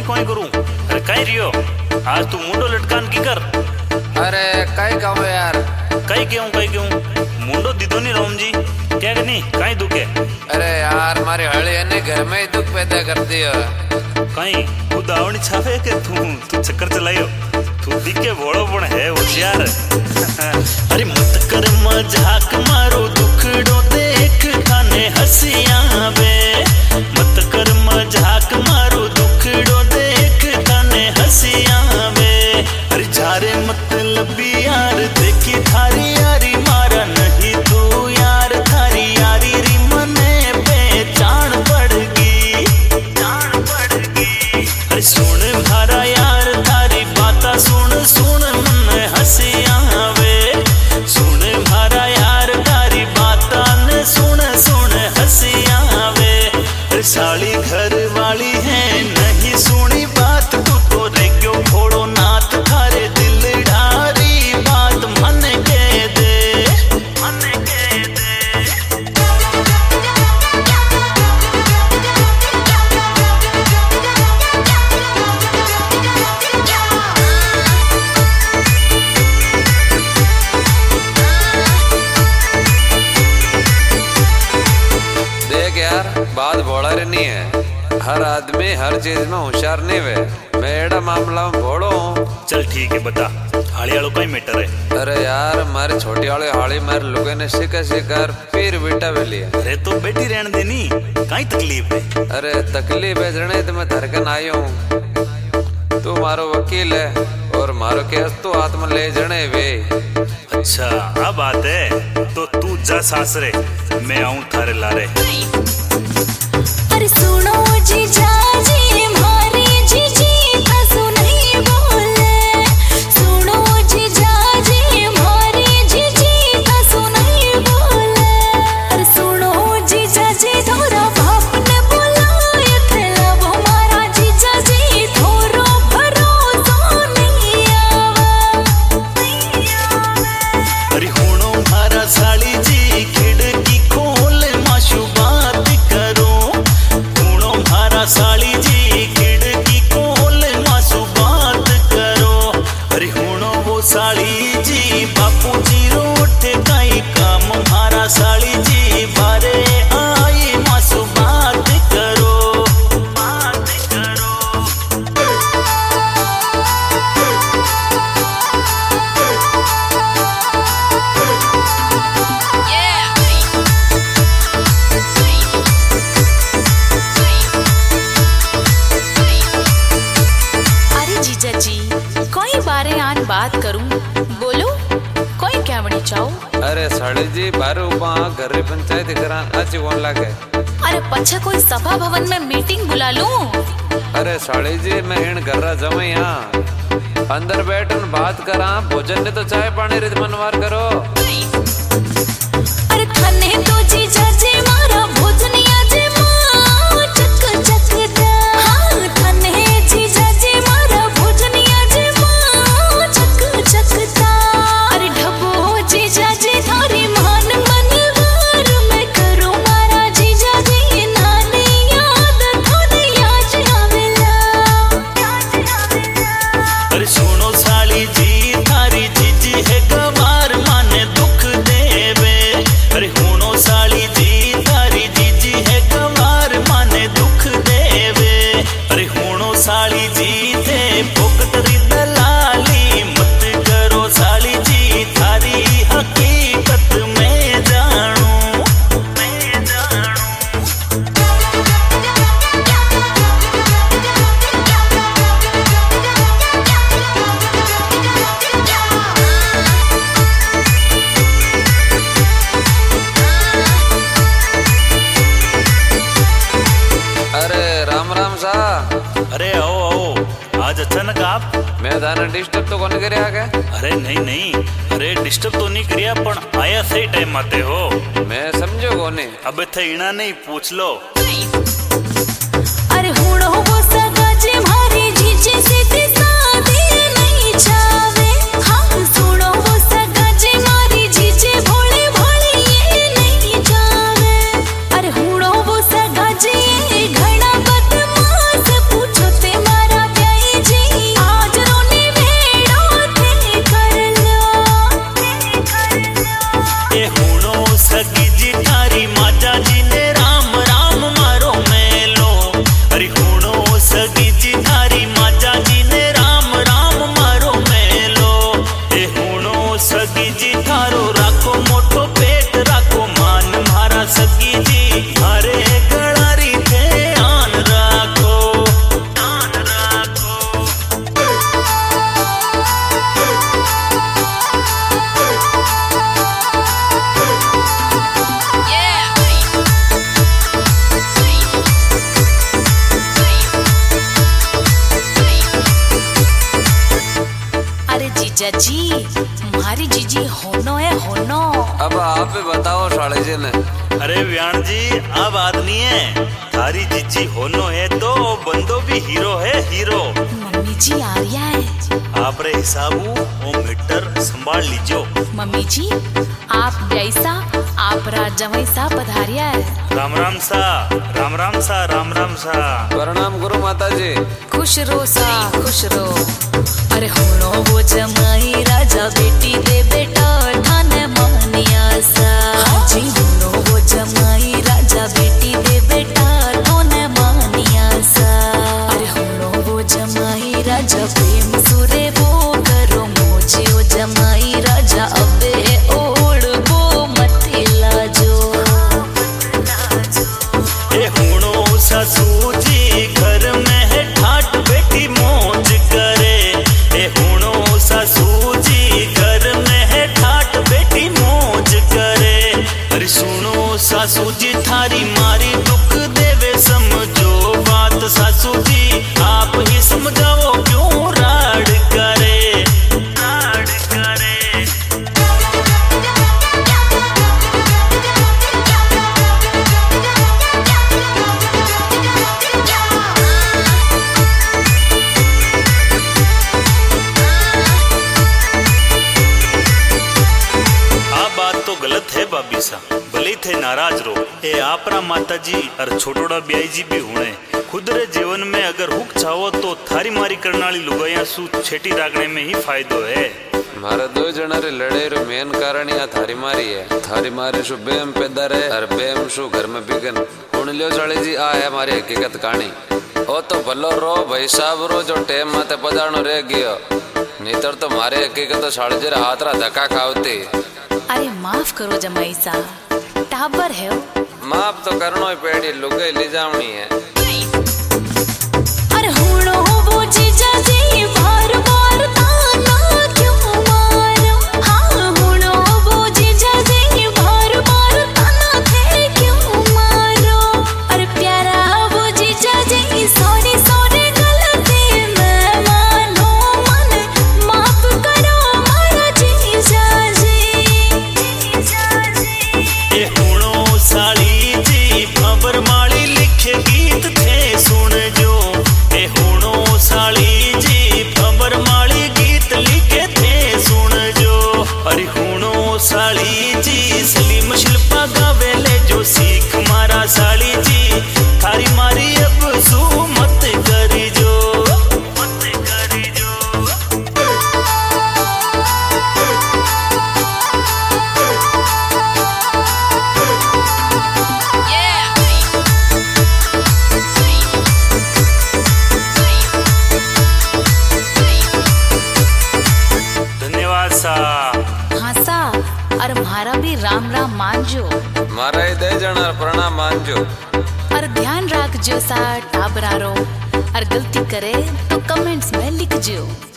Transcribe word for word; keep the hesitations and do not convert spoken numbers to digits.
कोई करूं। अरे कहीं रियो आज तू मुंडो लटकान की कर। अरे कई कहूँ यार, कई क्यों कई क्यों मुंडो दीदो नहीं राम जी क्या करनी कहीं दुखे। अरे यार मारी हड़ी ने घर में ही दुख पैदा कर दियो। कहीं खुद आवनी छावे के तू तू चक्कर चलायो तू दिखे बड़ो पण है होशियार। अरे मत कर मजाक मारो दुखड़ो देख खाने हंसियां बे। मत कर मजाक मारो दुखड़ो देख खाने हंसियां बे। अरे जारे मतलब यार देखी थारी यारी मारा नहीं तू यार थारी यारी री मने पहचान पड़गी जान पड़गी। अरे सुन मारा यार थारी बाता सुन सुन मन हंसियां वे। सुन मारा यार थारी बाता न सुन सुन हंसियां वे। अरे साली घर वाली है नहीं सुनी बात तू तो रे क्यों फोड़ो नाथ थारे दिल ढारी बात मन के दे मन के दे। देख यार बात भोड़ा नहीं है, हर आदमी हर चीज में होशियार नहीं वे। मैं एड़ा मामला में भोड़ो हूँ। चल ठीक है बता हाली वालों का ही मैटर है। अरे यार मारे छोटी वाले हाली मारे लोगों ने शिकार शिकार फिर बेटा वे लिया। अरे तो बेटी रहने देनी कहीं तकलीफ है। अरे तकलीफ है जने तो मैं धरकन आई हूँ। तू मारो वकील है और मारो केस तो हाथ में ले जने वे। अच्छा अब बात है तो तू जा सासरे मैं आऊं थारे लारे। अरे सुनो जीजा जी मारी जीजी हंसू नहीं बोले। सुनो जीजा जी मारी जीजी हंसू नहीं बोले। अरे सुनो जीजा जी थोड़ा बाप ने बुलाए थे लब हमारा जीजा जी थोरो भरोसा नहीं आवा नहीं आवा। अरे होनो मारा साली जी खिड़की खोल माशु बात करो। होनो मारा साली जी खिड़की खोल माशु बात करो। अरे होनो वो साली जी बापू जी रोट काई काम मारा साली जी बारे आई माशु बात करो बात करो। अरे जीजा जी कोई बारे आन बात करूं बोलो कोई क्या बड़ी चाहो। अरे साड़ी जी बारू वहाँ घर पंचायत करा आज कौन लागे। अरे पछा कोई सभा भवन में मीटिंग बुला लूं। अरे साड़ी जी मैं इन घर जमे यहाँ अंदर बैठन बात करा भोजन ने तो चाय पानी रित मनवार करो। अरे थने तो जीजा जी मारा भोजनिया जी मां चक चक दा। हाँ थने जीजा जी मारा भोजनिया जी मां चक चक दा। अरे ढबो जीजा जी थारी मान मनवार में करो मारा जीजा जी नानी याद थोड़ी याद आवेला याद आवेला। अरे सुनो साली जी थारी जीजी है गवार माने दुख देवे। अरे होनो साली जी थारी जीजी है गवार माने दुख देवे। अरे होनो साली जी थे भुगतरी दलाली मत करो साली जी थारी हकीकत में जानू मैं जानू। अरे राम राम सा। अरे आओ आओ आज अचानक आप। मैं दाना डिस्टर्ब तो कौन करे आगे। अरे नहीं नहीं अरे डिस्टर्ब तो नहीं किया पण आया सही टाइम आते हो। मैं समझो कोने। अब थे इना नहीं पूछ लो। अरे हुड़ो वो सगा जी मारी जीजी सीधी सादी नहीं चावे। हाँ सुनो वो सगा जी मारी जीजी भोली भोली ये नहीं जावे। अरे हुड़ो वो सगा जी घड़ा बदमाश पूछो ते मारा थारो राखो मोटो पेट राखो मान मारा सगी जी हरे गड़ारी थे आन राखो आन राखो। अरे जीजा जी हमारी जीजी होनो है होनो। अब आप ही बताओ साले जी ने। अरे व्याण जी अब बात नहीं है, थारी जीजी होनो है तो बंदो भी हीरो है हीरो। मम्मी जी आ रिया है। आप रे हिसाबू वो मीटर संभाल लीजो। मम्मी जी आप जैसा आप राजा वैसा पधारिया है। राम राम सा राम राम सा राम राम सा। प्रणाम गुरु माता जी। खुश रो सा खुश रो। अरे होनो वो जमाई राजा बेटी दे बेटा ठान मानिया सा। हाँ जी होनो वो जमाई राजा बेटी दे बेटा ठान मानिया सा। अरे होनो वो जमाई राजा प्रेम सुरे वो करो मोजे ओ जमाई राजा अबे ओढ़ वो मत लाजो। ए हुणो सासू जी घर में है ठाट बेटी मौज करे। ए हुणो सासू जी घर में है ठाट बेटी मौज करे। अरे सुनो सासू जी थारी मारी दुख देवे समझो बात सासू जी आप ही समझाओ क्यों राड करे राड करे। तो गलत है बाबी सा भले थे नाराज रो। ए आपरा माता जी और छोटोड़ा ब्याई जी भी हुए खुद रे जीवन में अगर हुक चाहो तो थारी मारी करनाली लुगाया सु छेटी रागने में ही फायदो है। मारे दो जना रे लड़े रो मेन कारण या थारी मारी है। थारी मारे शु बेम पैदा रहे और बेम शु घर में बिगन। हुन लियो साले जी आ है हमारी हकीकत कहानी। ओ तो भलो रो भाई साहब रो जो टेम माते पदानो रह गयो नीतर तो मारे हकीकत तो साले जी हाथ रा धक्का खावती। अरे माफ करो जमाई सा टाबर है। माफ तो करनो ही पेड़ी लुगाई ले जावनी है। अरे हुणो वो जीजा जी बार बार ताना क्यों मारो। हाँ हुणो वो जीजा जी बार बार ताना थे क्यों मारो। अरे प्यारा वो जीजा जी सॉरी सॉरी गलती मैं मानो मन माफ करो मारा जीजा जी। ए हुणो साली जी भंवर माली लिखे गीत थे सुन जो। ए हुणो साली जी भंवर माली गीत लिखे थे सुन जो। अरे हुणो साली जी सलीम शिल्पा गावे ले जो सीख मारा साली जी थारी मारी अब सू मत करी जो मत करी जो। धन्यवाद सा। हाँ सा और हमारा भी राम राम मानजो। मारा ही दे जना प्रणाम मानजो। और ध्यान रखजो सा टाबरारो और गलती करे तो कमेंट्स में लिखजो।